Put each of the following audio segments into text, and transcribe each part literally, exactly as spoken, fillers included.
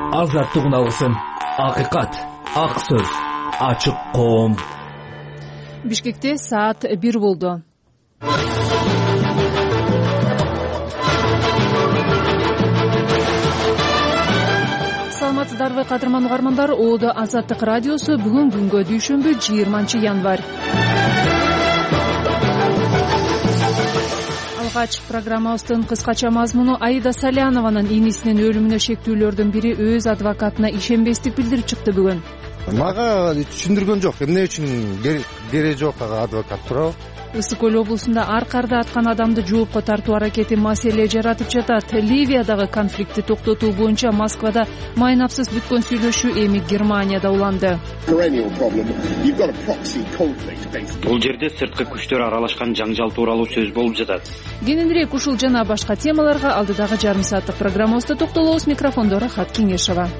азаттык уналсын. Акыйкат, ак сөз, ачык коом. Бишкекте саат бир болду. Саламатсыздарбы кадырман угармандар, Оодо Азаттык радиосу бүгүн күнгө дүйшөмбү жыйырманчы январь. Алгач программабыздын кыскача мазмуну Аида Салянованын инисинин өлүмүнө шектүүлөрдүн бири өз адвокатына ишенбестик билдирип чыкты бүгүн. Мага түшүндүргөн жок, эмне үчүн кереги жок адвокат туурабы? Ысык көл облусунда ар карда аткан адамды жоопко тартуу аракети маселе жаратып жатат. Ливиядагы конфликтти токтотуу боюнча Москвада майнапсыз бүткөн сүйлөшүү эми Германияда уланды. Бул жерде сырткы күчтөр аралашкан жаңжал тууралуу сөз болуп жатат. Кененирээк ушул жана башка темаларга алдыдагы жарым сааттык программабызда токтолобуз. Микрофондо Рахат Кеңешова.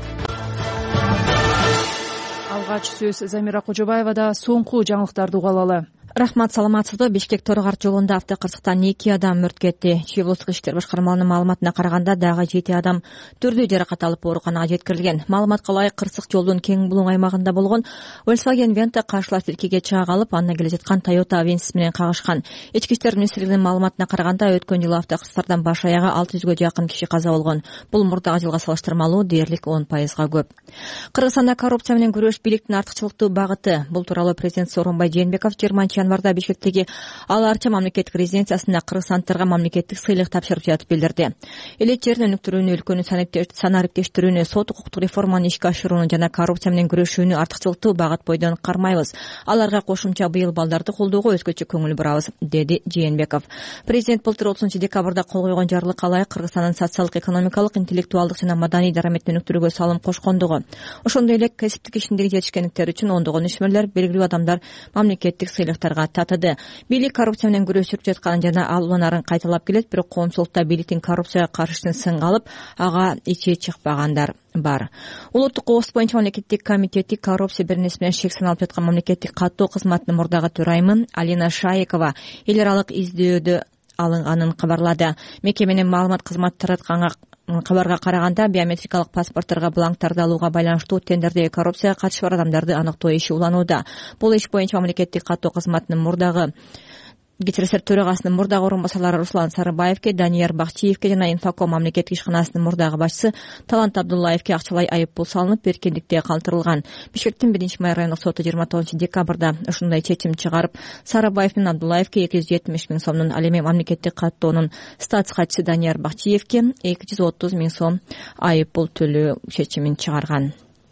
Алгач сөз Замира Кожобаевада. Соңку жаңылыктарды угалалы. Рахмат, саламатсызбы. Бишкек Торгарт жолунда автокырсыктан эки адам мөрт кетти. Чебулук иштер башкармаларынын маалыматына караганда дагы жети адам түрдүү жаракат алып ооруканага жеткирилген. Маалыматка ылайык кырсык жолдун кең булуң аймагында болгон Volkswagen Venta каршылаш тилкеге чыга калып, анда келе жаткан Toyota Avensis менен кагышкан. Ички иштер министрлигинин маалыматына караганда өткөн жылы автокырсыктардан баш аягы алты жүзгө жакын киши каза болгон. Бул мурдагы жылга салыштырмалуу дээрлик он пайызга көп. Кыргызстанда коррупция менен күрөш бийликтин артыкчылыктуу багыты. Бул тууралуу президент Сооронбай Жээнбеков жыйырманчы январда Бишкектеги Ал Арча мамлекеттик резиденциясында кыргызстандыктарга мамлекеттик сыйлык тапшырып жатып билдирди. Элет жерин өнүктүрүүнү, өлкөнүн санариптештирүүнү, сот укуктук реформаны ишке ашырууну жана коррупция менен күрөшүүнү артыкчылыктуу багыт бойдон кармайбыз. Аларга кошумча быйыл балдарды колдоого өзгөчө көңүл бурабыз, деди Жээнбеков. Президент былтыр отузунчу декабрда кол койгон жарлыкка ылайык Кыргызстандын социалдык, экономикалык, интеллектуалдык жана маданий дараметин өнүктүрүүгө салым кошкондугу. Ошондой эле кесиптик ишиндеги жетишкендиктери үчүн ондогон ишмерлер, белгилүү адамдар мамлекеттик сыйлыктарга татыды. Бийлик коррупция менен күрөшүп жатканын жана ал уланарын кайталап келет, бирок коомчулукта бийликтин коррупцияга каршысын сынга алып, ага ичи чыкпагандар бар. Улуттук кооптук боюнча мамлекеттик комитети коррупция беренеси менен шек саналып жаткан мамлекеттик каттоо кызматынын мурдагы төрайымы Алина Шаекова эл аралык издөөдө алынганын кабарлады. Мекеменин маалымат кызматы таратканга кабарга караганда, биометрикалык паспорттарга бланктарды алууга байланыштуу тендердеги коррупцияга катышы бар адамдарды аныктоо иши уланууда. Бул иш боюнча мамлекеттик каттоо кызматынын мурдагы Гечерсер төрагасынын мурдагы орун басарлары Руслан Сарыбаевке, Данияр Бакчиевке жана Инфоком мамлекеттик ишканасынын мурдагы башчысы Талант Абдуллаевке акчалай айыппул салынып, эркиндикте калтырылган. Бишкектин биринчи май райондук соту жыйырма тогузунчу декабрда ушундай чечим чыгарып, Сарыбаев менен Абдуллаевке эки жүз жетимиш миң сомдун, ал эми мамлекеттик каттоонун статс катчысы Данияр Бакчиевке эки жүз отуз миң сом айыппул төлөө чечимин чыгарган.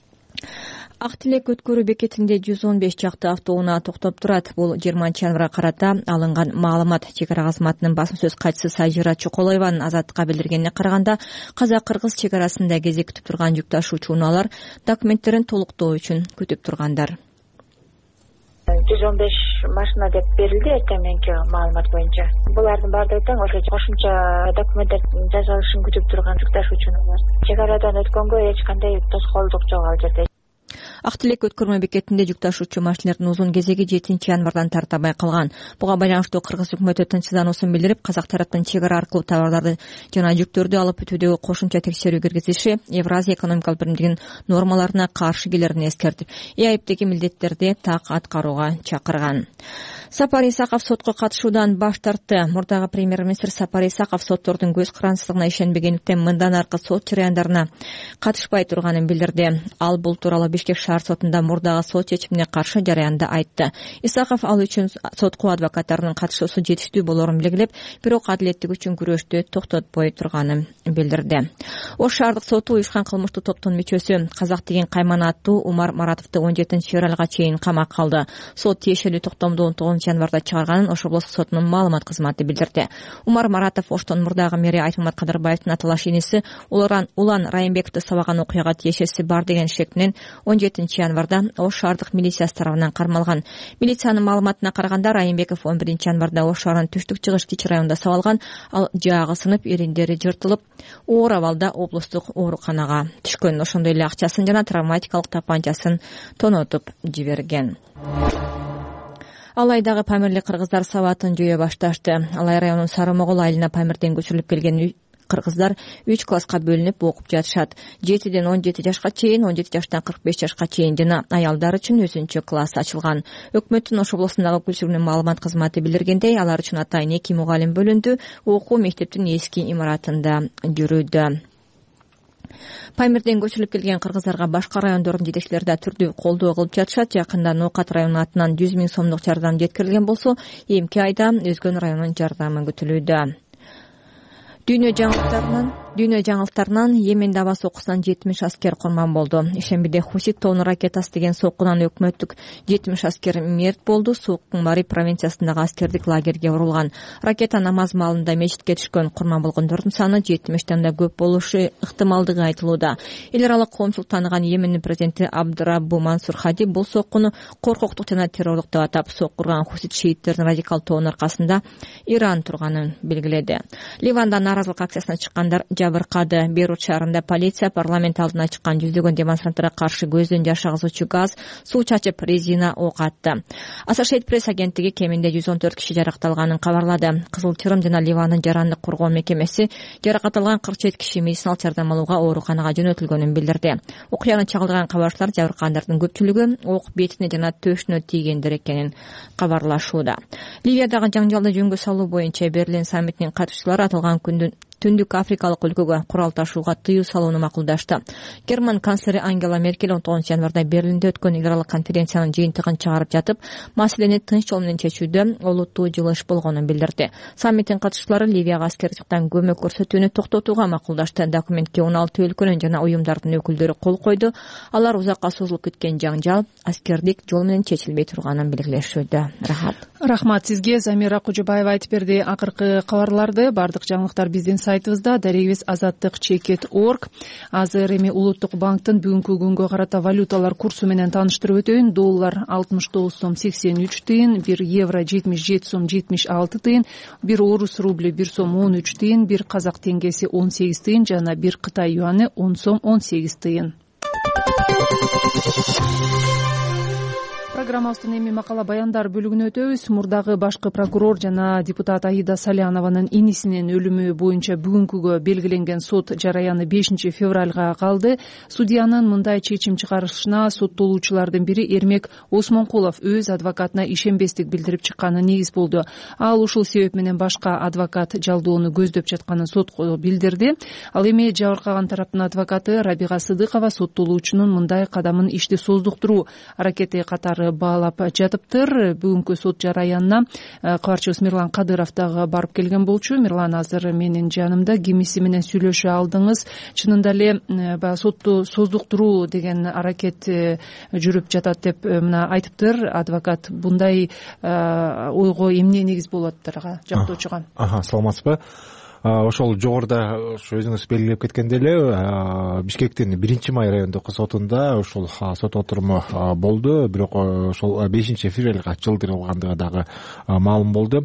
Ак Тилек өткөрүү бекетинде жүз он беш чакты автоунаа токтоп турат. Бул жыйырманчы январга карата алынган маалымат. Чек ара кызматынын басым сөз катчысы Сайжира Чоколоеванын Азаттыкка билдиргенине караганда, казак-кыргыз чек арасында кезек күтүп турган жүк ташуучу унаалар документтерин толуктоо үчүн күтүп тургандар. жүз он беш машина деп берилди эртең маалымат боюнча. Булардын баардыгы тең ошо кошумча документтердин жасалышын күтүп турган жүк ташуучулар. Чек арадан өткөнгө эч кандай тоскоолдук жок ал жерде. Ак Тилек өткөрмө бекетинде жүк ташуучу машиналардын узун кезеги жетинчи январдан тартабай калган. Буга байланыштуу кыргыз өкмөтү тынчсыздануусун билдирип, казак тараптын чек ара аркылуу товарларды жана жүктөрдү алып өтүүдөгү кошумча текшерүү киргизиши Евразия экономикалык биримдигинин нормаларына каршы келерин эскертип, ЭАИПтеги милдеттерди так аткарууга чакырган. Сапар Исаков сотко катышуудан баш тартты. Мурдагы премьер-министр Сапар Исаков соттордун көз карандысыздыгына ишенбегендиктен мындан аркы сот жарыяндарына катышпай турганын билдирди. Ал бул тууралуу Бишкек шаар сотунда мурдагы сот чечимине каршы жарыянда айтты. Исаков ал үчүн сотко адвокаттарынын катышуусу жетиштүү болорун белгилеп, бирок адилеттик үчүн күрөштү токтотпой турганын билдирди. Ош шаардык соту уюшкан кылмыштуу топтун мүчөсү Казак деген Кайман аттуу Умар Маратовду он жетинчи февралга чейин камакка алды. Сот тиешелүү токтомду он тогузунчу январда чыгарганын Ош облустук сотунун маалымат кызматы билдирди. Умар Маратов Оштон мурдагы мэри Айтмамат Кадырбаевдин аталаш иниси Улан Улан Райымбековду сабаган окуяга тиешеси бар деген шек менен он жетинчи январда Ош шаардык милициясы тарабынан кармалган. Милициянын маалыматына караганда Райымбеков он биринчи январда Ош шаарынын түштүк чыгыш кичи районунда сабалган, ал жаагы сынып, эриндери жыртылып, оор абалда облустук ооруканага түшкөн. Ошондой эле акчасын жана травматикалык тапанчасын тонотуп жиберген. Алайдагы Памирлик кыргыздар сабатын жөө башташты. Алай районунун Сары Могол айылына Памирден көчүрүлүп келген кыргыздар үч класска бөлүнүп окуп жатышат. жетиден он жети жашка чейин, он жети жаштан кырк беш жашка чейин жана аялдар үчүн өзүнчө класс ачылган. Өкмөттүн Ош облусундагы өкүлчүлүгүнүн маалымат кызматы билдиргендей, алар үчүн атайын эки мугалим бөлүндү. Окуу мектептин эски имаратында жүрүүдө. Памирден көчүрүлүп келген кыргыздарга башка райондордун жетекчилери да түрдүү колдоо кылып жатышат. Жакында Ноокат районунун атынан жүз миң сомдук жардам жеткирилген болсо, эмки айда Өзгөн районунун жардамы күтүлүүдө. Дүйнө жаңылыктарынан Дүйнө жаңылыктарынан Йеменде аба соккусунан жетимиш аскер курман болду. Ишембиде Хусит тоонун ракетасы деген соккунан өкмөттүк жетимиш аскер мерт болду. Соккун Мари провинциясындагы аскердик лагерге урулган. Ракета намаз маалында мечитке түшкөн курман болгондордун саны жетимиштен да көп болушу ыктымалдыгы айтылууда. Эл аралык коомчулук тааныган Йемендин президенти Абдураббу Мансур Хади бул соккуну коркоктук жана террорлук деп атап, соккурган Хусит шииттердин радикал тоонун аркасында Иран турганын белгиледи. Ливанда нааразылык акциясына чыккандар жабыркады. Бейрут шаарында полиция парламент алдына чыккан жүздөгөн демонстранттарга каршы көздөн жаш агызуучу газ, суу чачып, резина ок атты. Associated Press агенттиги кеминде жүз он төрт киши жаракатталганын кабарлады. Кызыл Чырым жана Ливандын жарандык коргоо мекемеси жаракат алган кырк жети киши медициналык жардам алууга ооруканага жөнөтүлгөнүн билдирди. Окуяны чагылдырган кабарчылар жабыркагандардын көпчүлүгү ок бетине жана төшүнө тийгендер экенин кабарлашууда. Ливиядагы жаңжалды жөнгө салуу боюнча Берлин саммитинин катышчылары аталган күндүн Түндүк Африкалык өлкөгө курал ташууга тыюу салууну макулдашты. Герман канцлери Ангела Меркель он тогузунчу январда Берлинде өткөн эл аралык конференциянын жыйынтыгын чыгарып жатып, маселени тынч жол менен чечүүдө олуттуу жылыш болгонун билдирди. Саммиттин катышчылары Ливияга аскердик жактан көмөк көрсөтүүнү токтотууга макулдашты. Документке он алты өлкөнүн жана уюмдардын өкүлдөрү кол койду. Алар узакка созулуп кеткен жаңжал аскердик жол менен чечилбей турганын белгилешүүдө. Рахат. Рахмат сизге, Замира Кужубаева айтып берди. Акыркы кабарларды бардык жаңылыктар биздин сайтыбызда дарегибиз азаттык чекит точка орг. Азыр эми Улуттук банктын бүгүнкү күнгө карата валюталар курсу менен тааныштырып өтөйүн. Доллар алтымыш тогуз сом сексен үч тыйын, бир евро жетимиш жети сом жетимиш алты тыйын, бир орус рубль бир сом он үч тыйын, бир казак теңгеси он сегиз тыйын жана бир Кытай юаны он сом он сегиз тыйын. Программабыздын эми макала баяндар бөлүгүнө өтөбүз. Мурдагы башкы прокурор жана депутат Аида Салянованын инисинин өлүмү боюнча бүгүнкүгө белгиленген сот жараяны бешинчи февралга калды. Судьянын мындай чечим чыгарышына соттолуучулардын бири Эрмек Осмонкулов өз адвокатына ишенбестик билдирип чыкканы негиз болду. Ал ушул себеп менен башка адвокат жалдоону көздөп жатканын сотко билдирди. Ал эми жабыркаган тараптын адвокаты Рабига Сыдыкова соттолуучунун мындай кадамын ишти создуктуруу аракети катары баалап жатыптыр. Бүгүнкү сот жараянына кабарчыбыз Мирлан Кадыров дагы барып келген болчу. Мирлан азыр менин жанымда. Кимиси менен сүйлөшө алдыңыз? Чынында эле баягы сотту создуктуруу деген аракет жүрүп жатат деп мына айтыптыр адвокат. Мындай ойго эмне негиз болуп атыптыр жактоочуга? Аха, саламатсызбы? Ошол жогоруда өзүңүз белгилеп кеткендей эле Бишкектин биринчи май райондук сотунда ошол сот отуруму болду, бирок ошол бешинчи февралга жылдырылгандыгы дагы маалым болду.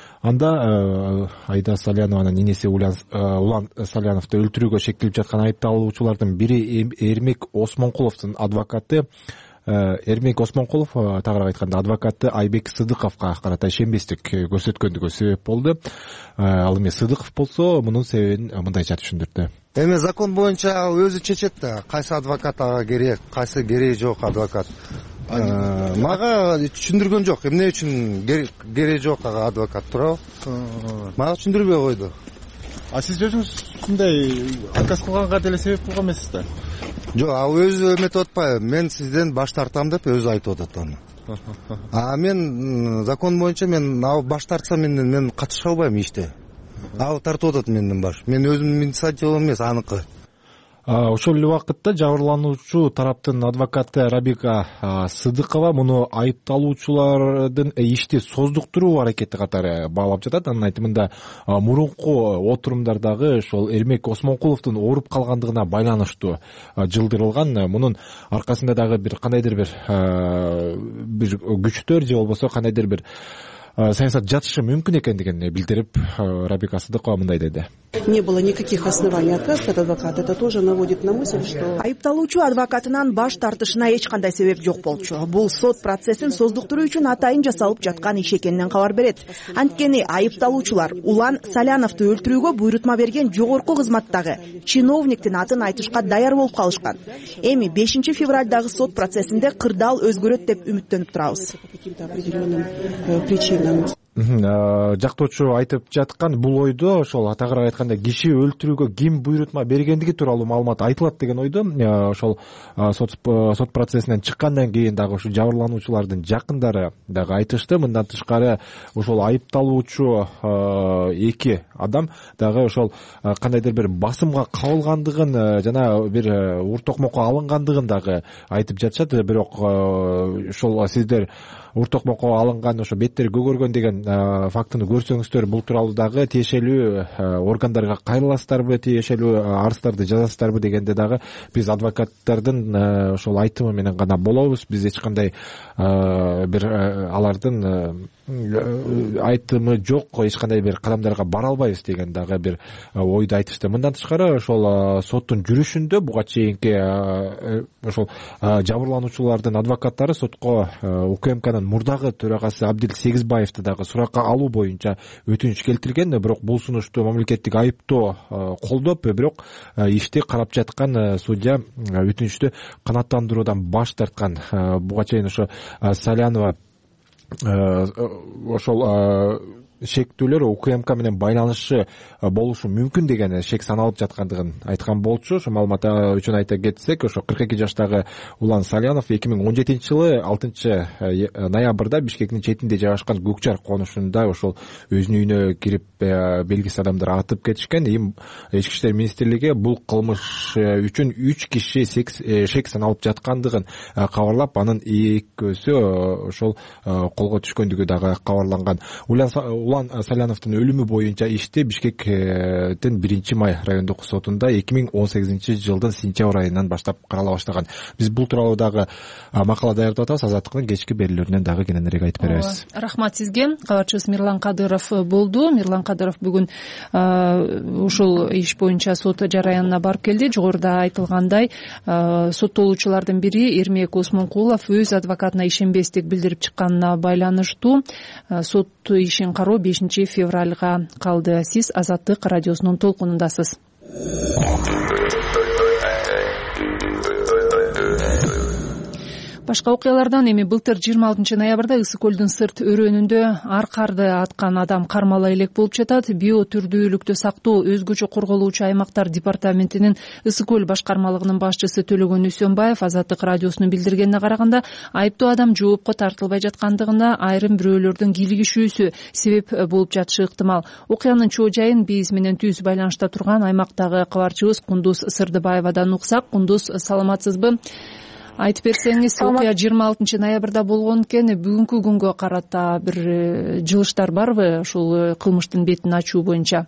Анда Аида Салянованын инеси Улан Саляновду өлтүрүүгө шектелип жаткан айыпталуучулардын бири Эрмек Осмонкуловдун адвокаты Эрмек Осмонкулов, тагыраак айтканда адвокаты Айбек Сыдыковго карата ишенбестик көрсөткөндүгү себеп болду. Ал эми Сыдыков болсо мунун себебин мындайча түшүндүрдү. Эми закон боюнча өзү чечет да, кайсы адвокат ага керек, кайсы кереги жок адвокат. Мага түшүндүргөн жок, эмне үчүн кереги жок ага адвокат туурабы? Мага түшүндүрбөй койду. А сиз өзүңүз ушундай отказ кылганга деле себеп кылган эмессиз да? Жок, ал өзү эметип атпайбы, мен сизден баш тартам деп өзү айтып атат аны. А мен закон боюнча мен ал баш тартса менден мен катыша албайм иште. Ал тартып атат менден баш. Мен өзүмдүн инициативам эмес, аныкы. Ошол эле убакытта жабырлануучу тараптын адвокаты Рабига Сыдыкова муну айыпталуучулардын ишти создуктуруу аракети катары баалап жатат. Анын айтымында мурунку отурумдардагы ошол Эрмек Осмонкуловдун ооруп калгандыгына байланыштуу жылдырылган. Мунун аркасында дагы бир кандайдыр бир бир күчтөр же болбосо кандайдыр бир саясат жатышы мүмкүн экендигин билдирип, Рабика Сыдыкова мындай деди. Не было никаких оснований отказа от адвоката. Это тоже наводит на мысль, что айыпталуучу адвокатынан баш тартышына эч кандай себеп жок болчу. Бул сот процессин создуктуруу үчүн атайын жасалып жаткан иш экенинен кабар берет. Анткени айыпталуучулар Улан Саляновду өлтүрүүгө буйрутма берген жогорку кызматтагы чиновниктин атын айтышка даяр болуп калышкан. Эми бешинчи февралдагы сот процессинде кырдаал өзгөрөт деп үмүттөнүп турабыз. Жактоочу айтып жаткан бул ойдо ошол атагыраак айтканда киши өлтүрүүгө ким буйрутма бергендиги тууралуу маалымат айтылат деген ойдо. Ошол сот сот процессинен чыккандан кийин дагы ушу жабырлануучулардын жакындары дагы айтышты. Мындан тышкары ошол айыпталуучу эки адам дагы ошол кандайдыр бир басымга кабылгандыгын жана бир ур токмокко алынгандыгын дагы айтып жатышат. Бирок ошол сиздер ур токмокко алынган, ошо беттери көгөргөн деген фактыны көрсөңүздөр, бул тууралуу дагы тиешелүү органдарга кайрыласыздарбы, тиешелүү арыздарды жазасыздарбы дегенде дагы биз адвокаттардын ошол айтымы менен гана болобуз. Биз эч кандай бир алардын айтымы жок, эч кандай бир кадамдарга бара албайбыз деген дагы бир ойду айтышты. Мындан тышкары ошол соттун жүрүшүндө буга чейинки ошол жабырлануучулардын адвокаттары сотко УКМКнын мурдагы төрагасы Абдил Сегизбаевди дагы суракка алуу боюнча өтүнүч келтирген. Бирок бул сунушту мамлекеттик айыптоо колдоп, бирок ишти карап жаткан судья өтүнүчтү канааттандыруудан баш тарткан. Буга чейин ошо Салянова ошол шектүүлөр УКМК менен байланышы болушу мүмкүн деген шек саналып жаткандыгын айткан болчу. Ошо маалымат үчүн айта кетсек, ошо кырк эки жаштагы Улан Салянов эки миң он жетинчи жылы алтынчы ноябрда Бишкектин четинде жайгашкан Көкчар конушунда ошол өзүнүн үйүнө кирип белгисиз адамдар атып кетишкен. Ички иштер министрлиги бул кылмыш үчүн үч киши шек саналып жаткандыгын кабарлап, анын экөөсү ошол колго түшкөндүгү дагы кабарланган. Улан Саляновдун өлүмү боюнча ишти Бишкектин биринчи май райондук сотунда эки миң он сегизинчи жылдын сентябрь айынан баштап карала баштаган. Биз бул тууралуу дагы макала даярдап атабыз. Азаттыктын кечки берүүлөрүнөн дагы кененирээк айтып беребиз. Рахмат сизге. Кабарчыбыз Мирлан Кадыров болду. Мирлан Кадыров бүгүн ушул иш боюнча сот жараянына барып келди. Жогоруда айтылгандай, соттолуучулардын бири Эрмек Осмонкулов өз адвокатына ишенбестик билдирип чыкканына байланыштуу сот ишин кароо бешинчи февралга калды. Сиз Азаттык радиосунун толкунундасыз. Башка окуялардан эми былтыр жыйырма алтынчы ноябрда Ысык көлдүн сырт өрөөнүндө ар карды аткан адам кармала элек болуп жатат. Био түрдүүлүктү сактоо өзгөчө корголуучу аймактар департаментинин Ысык көл башкармалыгынын башчысы Төлөгөн Үсөнбаев Азаттык радиосунун билдиргенине караганда, айыптуу адам жоопко тартылбай жаткандыгына айрым бирөөлөрдүн кийлигишүүсү себеп болуп жатышы ыктымал. Окуянын чоо жайын биз менен түз байланышта турган аймактагы кабарчыбыз Кундуз Сырдыбаевадан уксак. Кундуз, саламатсызбы? Айтып берсеңиз, окуя жыйырма алтынчы ноябрда болгон экен. Бүгүнкү күнгө карата бир жылыштар барбы ушул кылмыштын бетин ачуу боюнча?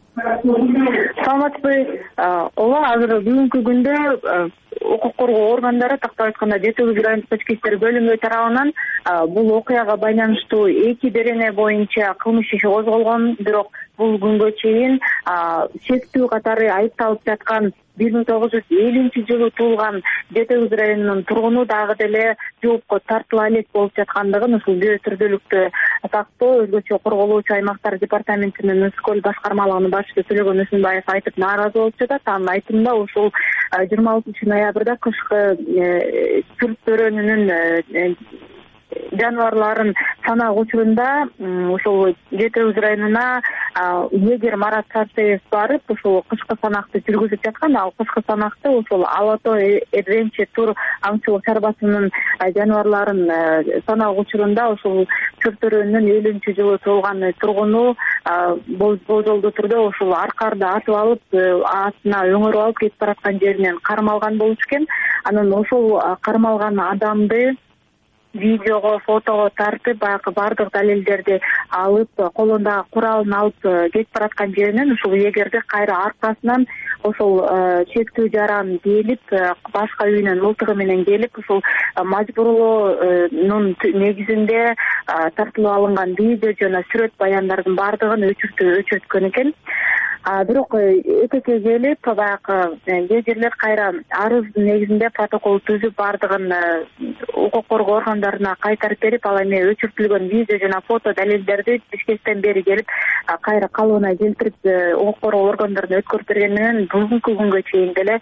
Саламатсызбы? Ооба, азыр бүгүнкү күндө укук коргоо органдары, тактап айтканда Жети Өгүз райондук ички иштер бөлүмү тарабынан бул окуяга байланыштуу эки берене боюнча кылмыш иши козголгон. Бирок бул күнгө чейин шектүү катары айыпталып жаткан бир миң тогуз жүз элүүнчү жылы туулган Жети Өгүз районунун тургуну дагы деле жоопко тартыла элек болуп жаткандыгын ушул био түрдүүлүктү сактоо өзгөчө корголуучу аймактар департаментинин Ысык көл башкармалыгынын башчысы Төлөгөн Үсөнбаев айтып нааразы болуп жатат. Анын айтымында ушул жыйырма алтынчы ноябрда кышкы сырт өрөөнүнүн жаныбарларын санак учурунда ушул Жети Өгүз районуна эгер Марат Сартеев барып ушул кышкы санакты жүргүзүп жаткан. Ал кышкы санакты ушул Алато Эдвенче тур аңчылык чарбасынын жаныбарларын санак учурунда ушул сырт өрөөнүнүн элүүнчү жылы туулган тургуну болжолдуу түрдө ушул аркарды атып алып, атына өңөрүп алып кетип бараткан жеринен кармалган болуш экен. Анан ошол кармалган адамды видеого, фотого тартып, баягы бардык далилдерди алып, колундагы куралын алып кетип бараткан жеринен ушул эгерди кайра аркасынан ошол чектүү жаран келип башка үйүнөн мылтыгы менен келип ушул мажбурлоонун негизинде тартылып алынган видео жана сүрөт баяндардын баардыгын өчүртүп өчүрткөн экен. Бирок этеке келип баягы кээ кайра арыздын негизинде протокол түзүп баардыгын укук коргоо органдарына кайтарып берип, ал эми өчүртүлгөн видео жана фото далилдерди Бишкектен бери келип кайра калыбына келтирип укук коргоо органдарына өткөрүп берген менен бүгүнкү күнгө чейин деле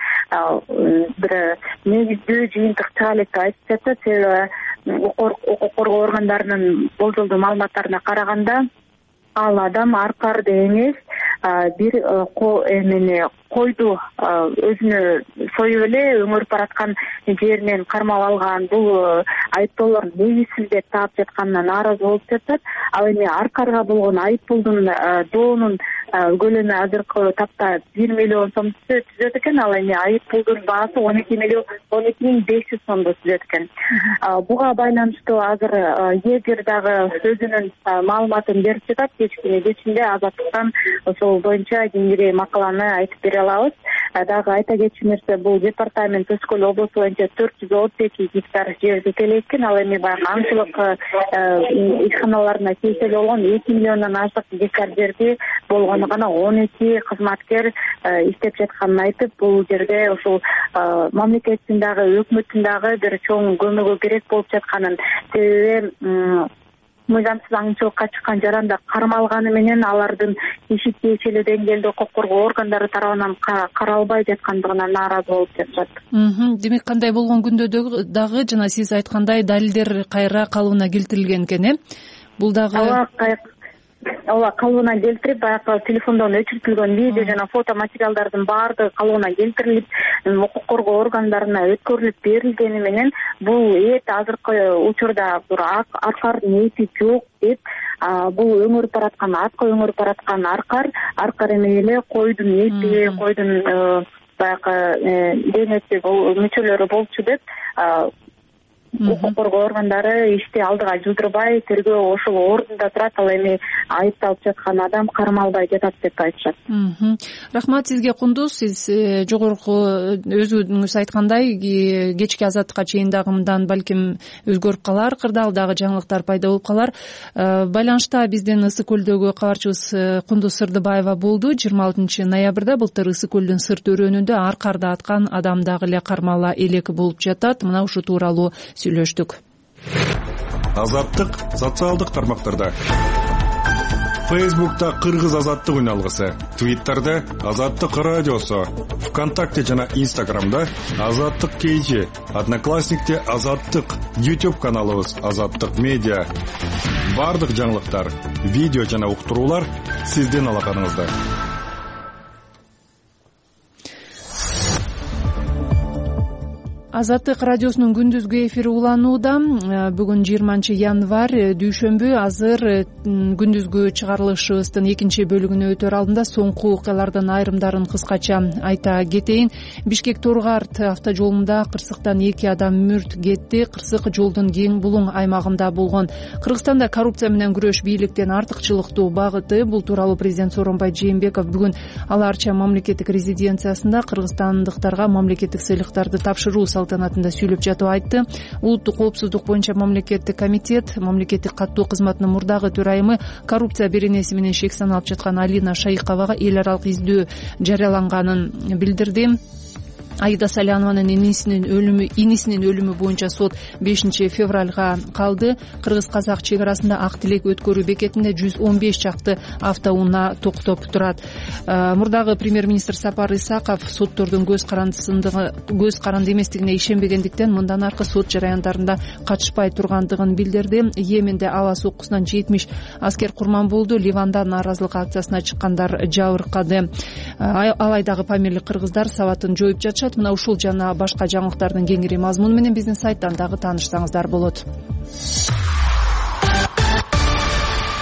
бир негиздүү жыйынтык чыга элек деп айтып жатат. Себеби укук коргоо органдарынын болжолдуу маалыматтарына караганда ал адам аркарды эмес, бир эмени койду өзүнө союп эле өңөрүп бараткан жеринен кармап алган. Бул айыптоолор негизсиз деп таап жатканына нааразы болуп жатат. Ал эми аркарга болгон айыппулдун доонун көлөмү азыркы тапта бир миллион сом түзөт экен. Ал эми айыппулдун баасы он эки миллион он эки миң беш жүз сомду түзөт экен. Буга байланыштуу азыр эгер дагы өзүнүн маалыматын берип жатат, кечкине кечинде Азаттыктан ошол боюнча кеңири макаланы айтып бере алабыз. Дагы айта кетчү нерсе, бул департамент Өскө облусу боюнча төрт жүз отуз эки гектар жерди келет экен. Ал эми баягы аңчылык ишканаларына тийиштүү болгон эки миллиондон ашык гектар жерди болгону гана он эки кызматкер иштеп жатканын айтып, бул жерде ушул мамлекеттин дагы өкмөттүн дагы бир чоң көмөгү керек болуп жатканын, себеби мыйзамсыз аңчылыкка чыккан жаранда кармалганы менен алардын иши тиешелүү деңгээлде укук коргоо органдары тарабынан каралбай жаткандыгына нааразы болуп жатышат. Демек кандай болгон күндө дагы жана сиз айткандай далилдер кайра калыбына келтирилген экен, э? Бул дагы ооба, калыбына келтирип, баягы телефондон өчүртүлгөн видео жана фото материалдардын баардыгы калыбына келтирилип, укук коргоо органдарына өткөрүлүп берилгени менен бул эт азыркы учурда бир аркардын эти жок деп, бул өңөрүп бараткан, атка өңөрүп бараткан аркар, аркар эмес эле койдун эти, койдун баягы денеси мүчөлөрү болчу деп укук коргоо органдары ишти алдыга жылдырбай, тергөө ошол ордунда турат. Ал эми айыпталып жаткан адам кармалбай жатат деп айтышат. Рахмат сизге, Кундуз. Сиз жогорку өзүңүз айткандай кечки Азаттыкка чейин дагы мындан балким өзгөрүп калар, кырдаал дагы жаңылыктар пайда болуп калар. Байланышта биздин Ысык көлдөгү кабарчыбыз Кундуз Сырдыбаева болду. жыйырма алтынчы ноябрда былтыр Ысык көлдүн сырт өрөөнүндө аркарды аткан адам дагы эле кармала элек болуп жатат. Мына ушу тууралуу сүйлөштүк. Азаттык социалдык тармактарда. Фейсбукта Кыргыз Азаттык үналгысы, Твиттерде Азаттык радиосу, ВКонтакте жана Инстаграмда Азаттык кейжи, Одноклассникте Азаттык, YouTube каналыбыз Азаттык медиа. Бардык жаңылыктар, видео жана уктуруулар сиздин алаканыңызда. Азаттык радиосунун күндүзгү эфири уланууда. Бүгүн жыйырманчы январь дүйшөмбү. Азыр күндүзгү чыгарылышыбыздын экинчи бөлүгүнө өтөр алдында соңку окуялардын айрымдарын кыскача айта кетейин. Бишкек Торгарт автожолунда кырсыктан эки адам мүрт кетти. Кырсык жолдун кең булуң аймагында болгон. Кыргызстанда коррупция менен күрөш бийликтен артыкчылыктуу багыты. Бул тууралуу президент Сооронбай Жээнбеков бүгүн Ала Арча мамлекеттик резиденциясында кыргызстандыктарга мамлекеттик сыйлыктарды тапшыруу салтанатында сүйлөп жатып айтты. Улуттук коопсуздук боюнча мамлекеттик комитет, мамлекеттик каттоо кызматынын мурдагы төрайымы коррупция беренеси менен шек саналып жаткан Алина Шайыковага эл аралык издөө жарыяланганын билдирди. Аида Салянованын инисинин өлүмү инисинин өлүмү боюнча сот бешинчи февралга калды. Кыргыз-казак чек арасында Ак Тилек өткөрүү бекетинде жүз он беш чакты автоунаа токтоп турат. Мурдагы премьер-министр Сапар Исаков соттордун көз карандысындыгы көз каранды эместигине ишенбегендиктен мындан аркы сот жараяндарында катышпай тургандыгын билдирди. Йеменде аба соккусунан жетимиш аскер курман болду. Ливанда нааразылык акциясына чыккандар жабыркады. Алайдагы памирлик кыргыздар сабатын жоюп жатышат. Мына ушул жана башка жаңылыктардын кеңири мазмуну менен биздин сайттан дагы таанышсаңыздар болот.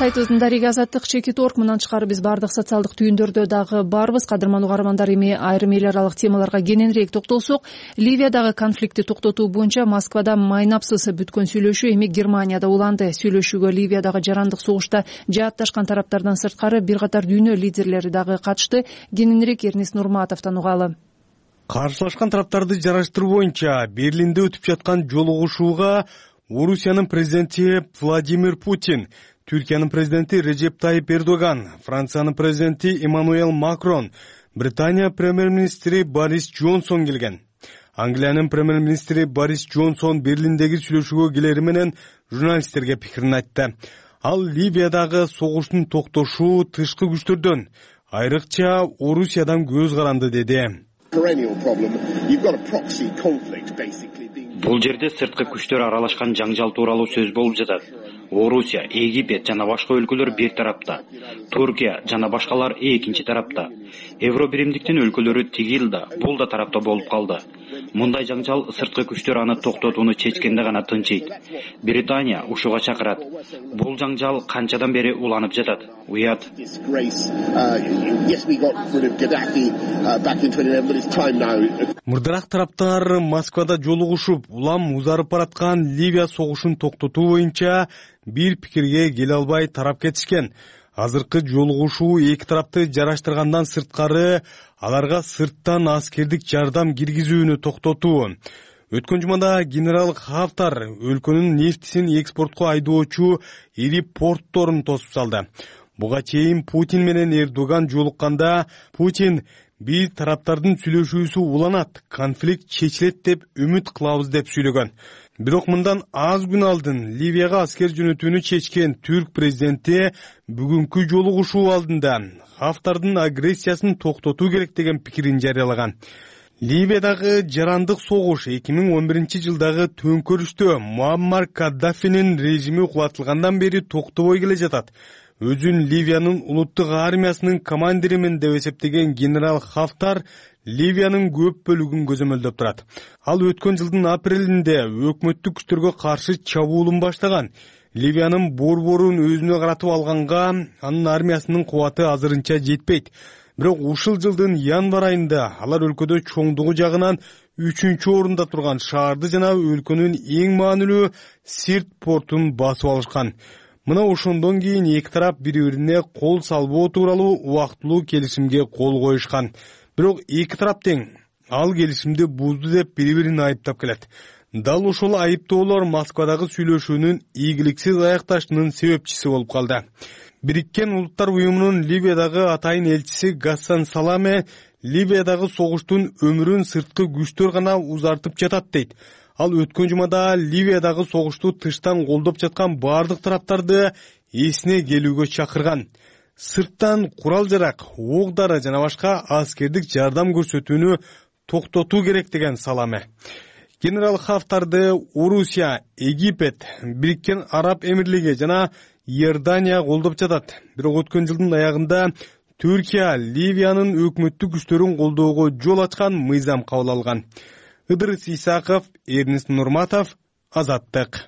сайтыбыздын дареги азаттык чекит орг мындан тышкары биз баардык социалдык түйүндөрдө дагы барбыз. Кадырман угармандар, эми айрым эл аралык темаларга кененирээк токтолсок, Ливиядагы конфликтти токтотуу боюнча Москвада майнапсыз бүткөн сүйлөшүү эми Германияда уланды. Сүйлөшүүгө Ливиядагы жарандык согушта жаатташкан тараптардан сырткары бир катар дүйнө лидерлери дагы катышты. Кененирээк Эрнис Нурматовдон угалы. Каршылашкан тараптарды жараштыруу боюнча Берлинде өтүп жаткан жолугушууга Орусиянын президенти Владимир Путин, Түркиянын президенти Режеп Тайип Эрдоган, Франциянын президенти Эммануэл Макрон, Британия премьер-министри Борис Джонсон келген. Англиянын премьер-министри Борис Джонсон Берлиндеги сүйлөшүүгө келери менен журналисттерге пикирин айтты. Ал Ливиядагы согуштун токтошуу тышкы күчтөрдөн, айрыкча Орусиядан көз каранды деди. Бул жерде сырткы күчтөр аралашкан жаңжал тууралуу сөз болуп жатат. Орусия, Египет жана башка өлкөлөр бир тарапта, Туркия жана башкалар экинчи тарапта. Евробиримдиктин өлкөлөрү тигил да, бул да тарапта болуп калды. Мындай жаңжал сырткы күчтөр аны токтотууну чечкенде гана тынчыйт. Британия ушуга чакырат. Бул жаңжал канчадан бери уланып жатат. Уят. Мурдараак тараптар Москвада жолугушуп, улам узарып бараткан Ливия согушун токтотуу боюнча бир пикирге келе албай тарап кетишкен. Азыркы жолугушуу эки тарапты жараштыргандан сырткары аларга сырттан аскердик жардам киргизүүнү токтотуу. Өткөн жумада генерал Хафтар өлкөнүн нефтисин экспортко айдоочу ири портторун тосуп салды. Буга чейин Путин менен Эрдоган жолукканда Путин бир тараптардын сүйлөшүүсү уланат, конфликт чечилет деп үмүт кылабыз деп сүйлөгөн. Бирок мындан аз күн алдын Ливияга аскер жөнөтүүнү чечкен Түрк президенти бүгүнкү жолугушуу алдында Хафтардын агрессиясын токтотуу керек деген пикирин жарыялаган. Ливиядагы жарандык согуш эки миң он биринчи жылдагы төңкөрүштө Муаммар Каддафинин режими кулатылгандан бери токтобой келе жатат. Өзүн Ливиянын улуттук армиясынын командиримин деп эсептеген генерал Хафтар Ливиянын көп бөлүгүн көзөмөлдөп турат. Ал өткөн жылдын апрелинде өкмөттүк күчтөргө каршы чабуулун баштаган. Ливиянын борборун өзүнө каратып алганга анын армиясынын кубаты азырынча жетпейт. Бирок ушул жылдын январь айында алар өлкөдө чоңдугу жагынан үчүнчү орунда турган шаарды жана өлкөнүн эң маанилүү Сирт портун басып алышкан. Мына ошондон кийин эки тарап бири-бирине кол салбоо тууралуу убактылуу келишимге кол коюшкан. Бирок эки тарап тең ал келишимди бузду деп бири-бирин айыптап келет. Дал ошол айыптоолор Москвадагы сүйлөшүүнүн ийгиликсиз аякташынын себепчиси болуп калды. Бириккен Улуттар уюмунун Ливиядагы атайын элчиси Гассан Саламе Ливиядагы согуштун өмүрүн сырткы күчтөр гана узартып жатат дейт. Ал өткөн жумада Ливиядагы согушту тыштан колдоп жаткан бардык тараптарды эсине келүүгө чакырган. Сырттан курал-жарак, ок-дары жана башка аскердик жардам көрсөтүүнү токтотуу керек деген Саламе. Генерал Хафтарды Орусия, Египет, Бириккен Араб Эмирлиги жана Иордания колдоп жатат. Бирок өткөн жылдын аягында Түркия Ливиянын өкмөттүк күчтөрүн колдоого жол ачкан мыйзам кабыл алган. Ыдырыс Исаков, Эрнис Нурматов, Азаттык.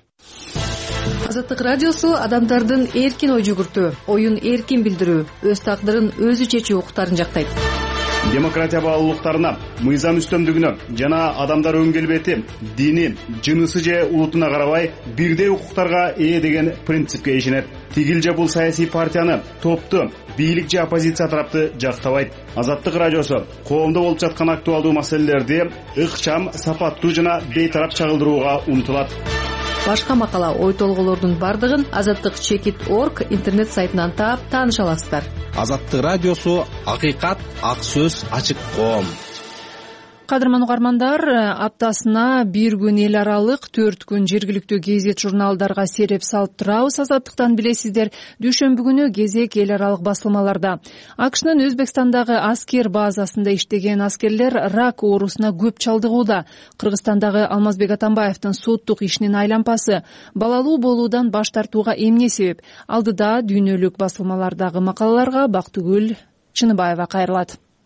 Азаттык радиосу адамдардын эркин ой жүгүртүү, оюн эркин билдирүү, өз тагдырын өзү чечүү укуктарын жактайт. Демократия баалуулуктарына, мыйзам үстөмдүгүнө жана адамдар өң келбети, дини, жынысы же улутуна карабай бирдей укуктарга ээ деген принципке ишенет. Тигил же бул саясий партияны, топту, бийлик же оппозиция тарапты жактабайт. Азаттык радиосу коомдо болуп жаткан актуалдуу маселелерди ыкчам, сапаттуу жана бейтарап чагылдырууга умтулат. Башка макала, ой толголордун бардыгын азаттык чекит орг интернет сайтынан таап тааныша аласыздар. Азаттык радиосу акыйкат, ак сөз, ачык коом. Кадырман угармандар, аптасына бир күн эл аралык, төрт күн жергиликтүү гезет журналдарга сереп салып турабыз. Азаттыктан билесиздер, дүйшөмбү күнү кезек эл аралык басылмаларда. АКШнын Өзбекстандагы аскер базасында иштеген аскерлер рак оорусуна көп чалдыгууда. Кыргызстандагы Алмазбек Атамбаевдин соттук ишинин айлампасы балалуу болуудан баш тартууга эмне себеп? Алдыда дүйнөлүк басылмалардагы макалаларга Бактыгүл Чыныбаева кайрылат.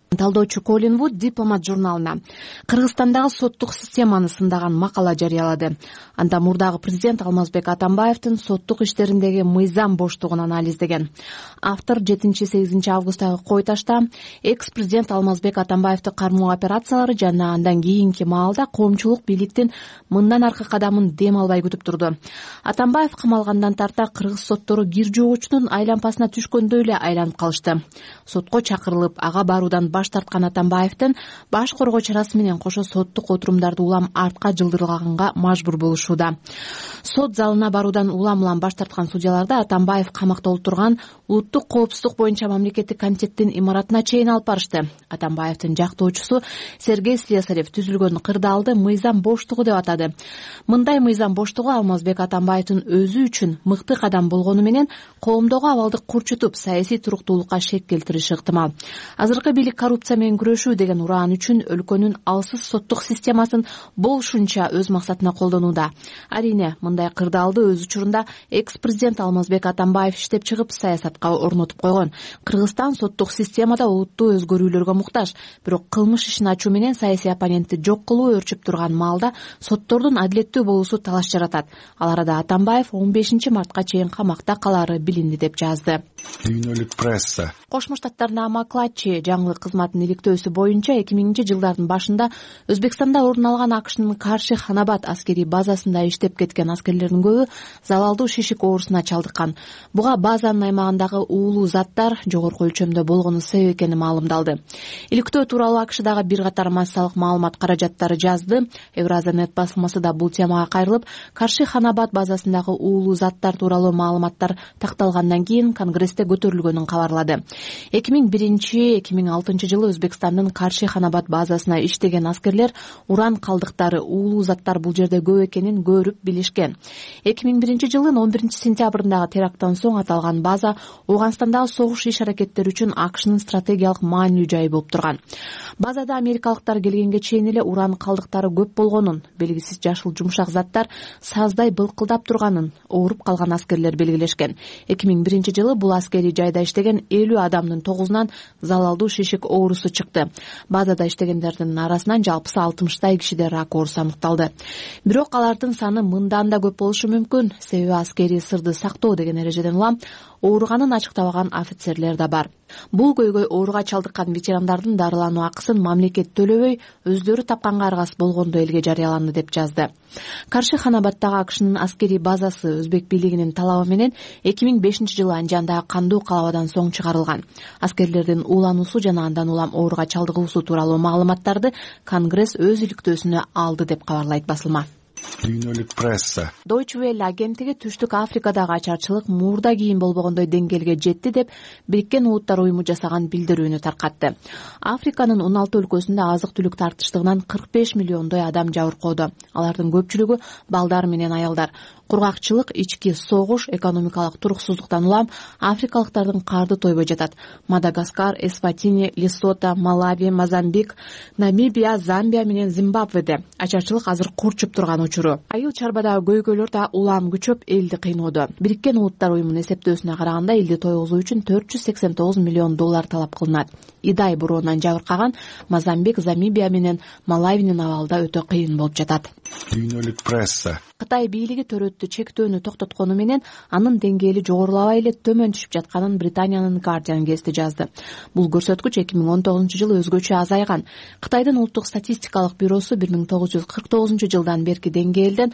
Талдоочу Колин Вуд Дипломат журналына Кыргызстандагы соттук системаны сындаган макала жарыялады. Анда мурдагы президент Алмазбек Атамбаевдин соттук иштериндеги мыйзам боштугун анализдеген. Автор жетинчи-сегизинчи августтагы койташта экс-президент Алмазбек Атамбаевди кармоо операциялары жана андан кийинки маалда коомчулук бийликтин мындан аркы кадамын дем албай күтүп турду. Атамбаев камалгандан тарта кыргыз соттору кир жугуучунун айлампасына түшкөндөй эле айланып калышты. Сотко чакырылып ага баруудан баш тарткан Атамбаевдин баш коргоо чарасы менен кошо соттук отурумдарды улам артка жылдырганга мажбур болушууда. Сот залына баруудан улам-улам баш тарткан судьяларды Атамбаев камакта отурган улуттук коопсуздук боюнча мамлекеттик комитеттин имаратына чейин алып барышты. Атамбаевдин жактоочусу Сергей Слесарев түзүлгөн кырдаалды мыйзам боштугу деп атады. Мындай мыйзам боштугу Алмазбек Атамбаевдин өзү үчүн мыкты кадам болгону менен коомдогу абалды курчутуп, саясий туруктуулукка шек келтириши ыктымал. Азыркы бийлик коррупция менен күрөшүү деген ураан үчүн өлкөнүн алсыз соттук системасын болушунча өз максатына колдонууда. Арине, мындай кырдаалды өз учурунда экс-президент Алмазбек Атамбаев иштеп чыгып саясатка орнотуп койгон. Кыргызстан соттук системада улуттуу өзгөрүүлөргө муктаж, бирок кылмыш ишин ачуу менен саясий оппонентти жок кылуу өрчүп турган маалда соттордун адилеттүү болуусу талаш жаратат. Ал арада Атамбаев он бешинчи мартка чейин камакта калаары билинди деп жазды. Дүйнөлүк пресса. Кошмо Штаттардын Маклачи жаңылык кызматынын иликтөөсү боюнча эки миңинчи жылдардын башында Өзбекстанда орун алган АКШнын Карши Ханабад аскерий базасында иштеп кеткен аскерлердин көбү залалдуу шишик оорусуна чалдыккан. Буга базанын аймагындагы уулуу заттар жогорку өлчөмдө болгону себеп экени маалымдалды. Иликтөө тууралуу АКШдагы бир катар массалык маалымат каражаттары жазды. Евразанет басылмасы да бул темага кайрылып, Карши Ханабад базасындагы уулуу заттар тууралуу маалыматтар такталгандан кийин Конгрессте көтөрүлгөнүн кабарлады. эки миң биринчи эки миң алтынчы жылы Өзбекстандын Карши Ханабад базасына иштеген аскерлер уран калдыктары, уулуу заттар бул жерде көп экенин көрүп билишкен. эки миң биринчи жылдын он биринчи сентябрындагы теракттан соң аталган база Ооганстандагы согуш иш-аракеттери үчүн АКШнын стратегиялык маанилүү жайы болуп турган. Базада америкалыктар келгенге чейин эле уран калдыктары көп болгонун, белгисиз жашыл жумшак заттар саздай былкылдап турганын ооруп калган аскерлер белгилешкен. эки миң биринчи жылы бул аскерий жайда иштеген элүү адамдын тогузунан залалдуу шишик оорусу чыкты. Базада иштегендердин арасынан жалпысы алтымыштай кишиде рак оорусу аныкталды. Бирок алардын саны мындан да көп болушу мүмкүн. Себеби аскерий сырды сактоо деген эрежеден улам ооруганын ачыктабаган офицерлер да бар. Бул көйгөй ооруга чалдыккан ветерандардын дарылануу акысын мамлекет төлөбөй, өздөрү тапканга аргасыз болгондо элге жарыяланды деп жазды. Карши Ханабаддагы АКШнын аскерий базасы өзбек бийлигинин талабы менен эки миң бешинчи жылы Анжандагы кандуу калабадан соң чыгарылган. Аскерлердин уулануусу жана андан улам ооруга чалдыгуусу тууралуу маалыматтарды Конгресс өз иликтөөсүнө алды деп кабарлайт басылма. Дүйнөлүк пресса. Deutsche Welle агенттиги Түштүк Африкадагы ачарчылык мурда кийин болбогондой деңгээлге жетти деп Бириккен Улуттар уюму жасаган билдирүүнү таркатты. Африканын он алты өлкөсүндө азык-түлүк тартыштыгынан кырк беш миллиондой адам жабыркоодо. Алардын көпчүлүгү балдар менен аялдар. Кургакчылык, ички согуш, экономикалык туруксуздуктан улам африкалыктардын карды тойбой жатат. Мадагаскар, Эсватини, Лесото, Малави, Мозамбик, Намибия, Замбия менен Зимбабведе ачарчылык азыр курчуп турган учуру. Айыл чарбадагы көйгөйлөр да улам күчөп элди кыйноодо. Бириккен Улуттар уюмунун эсептөөсүнө караганда элди тойгузуу үчүн төрт жүз сексен тогуз миллион доллар талап кылынат. Идай буроонан жабыркаган Мозамбик, Замбия менен Малавинин абалда өтө кыйын болуп жатат. Дүйнөлүк пресса. Кытай бийлиги төрөттү чектөөнү токтоткону менен анын деңгээли жогорулабай эле төмөн түшүп жатканын Британиянын Guardian гезити жазды. Бул көрсөткүч эки миң он тогузунчу жылы өзгөчө азайган. Кытайдын улуттук статистикалык бюросу бир миң тогуз жүз кырк тогузунчу жылдан берки деңгээлден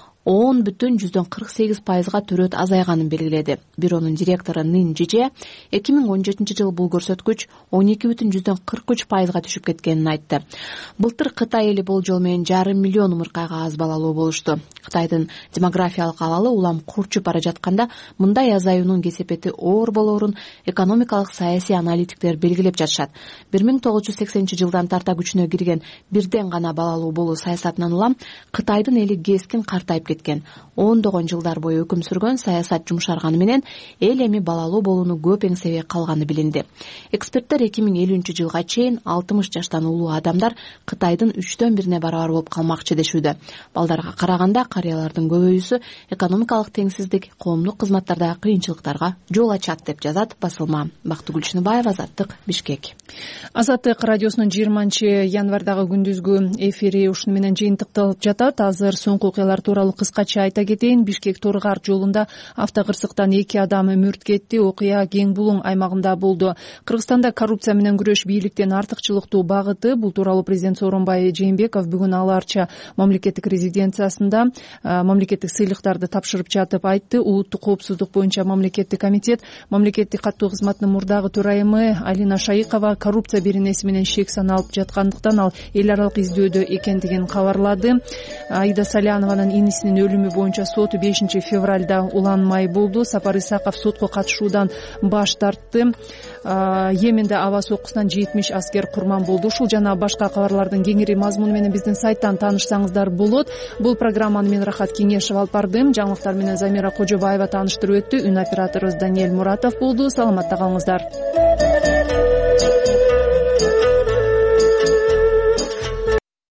он бүтүн жүздөн кырк сегиз пайызга төрөт азайганын белгиледи. Бюронун директору Нин Жиже эки миң он жетинчи жылы бул көрсөткүч он эки бүтүн жүздөн кырк үч пайызга түшүп кеткенин айтты. Былтыр Кытай эли болжол менен жарым миллион умуркайга аз балалуу болушту. Кытайдын демографиялык абалы улам курчуп бара жатканда мындай азаюунун кесепети оор болоорун экономикалык саясий аналитиктер белгилеп жатышат. бир миң тогуз жүз сексенинчи жылдан тарта күчүнө кирген бирден гана балалуу болуу саясатынан улам Кытайдын эли кескин картайып кеткен. Ондогон жылдар бою өкүм сүргөн саясат жумшарганы менен эл эми балалуу болууну көп эңсебей калганы билинди. Эксперттер эки миң элүүнчү жылга чейин алтымыш жаштан улуу адамдар Кытайдын үчтөн бирине барабар болуп калмакчы дешүүдө. Балдарга караганда карыялардын көбөйүүсү экономикалык теңсиздик, коомдук кызматтарда кыйынчылыктарга жол ачат деп жазат басылма. Бактыгүл Чыныбаева, Азаттык, Бишкек. Азаттык радиосунун жыйырманчы январдагы күндүзгү эфири ушуну менен жыйынтыкталып жатат. Азыр соңку окуялар тууралуу кыскача айта кетейин. Бишкек Торгар жолунда автокырсыктан эки адам өмүрт кетти. Окуя Кең Булуң аймагында болду. Кыргызстанда коррупция менен күрөш бийликтин артыкчылыктуу багыты. Бул тууралуу президент Сооронбай Жээнбеков бүгүн Ала Арча мамлекеттик резиденциясында мамлекеттик сыйлыктарды тапшырып жатып айтты. Улуттук коопсуздук боюнча мамлекеттик комитет мамлекеттик каттоо кызматынын мурдагы төрайымы Алина Шайыкова коррупция беренеси менен шек саналып жаткандыктан ал эл аралык издөөдө экендигин кабарлады. Аида Салянованын инисинин өлүмү боюнча сот бешинчи февралда уланмай болду. Сапар Исаков сотко катышуудан баш тартты. Йеменде аба соккусунан жетимиш аскер курман болду. Ушул жана башка кабарлардын кеңири мазмуну менен биздин сайттан таанышсаңыздар болот. Бул программаны мен Рахат Кеңешев алып бардым. Жаңылыктар менен Замира Кожобаева тааныштырып өттү. Үн операторубуз Даниэль Муратов болду. Саламатта калыңыздар.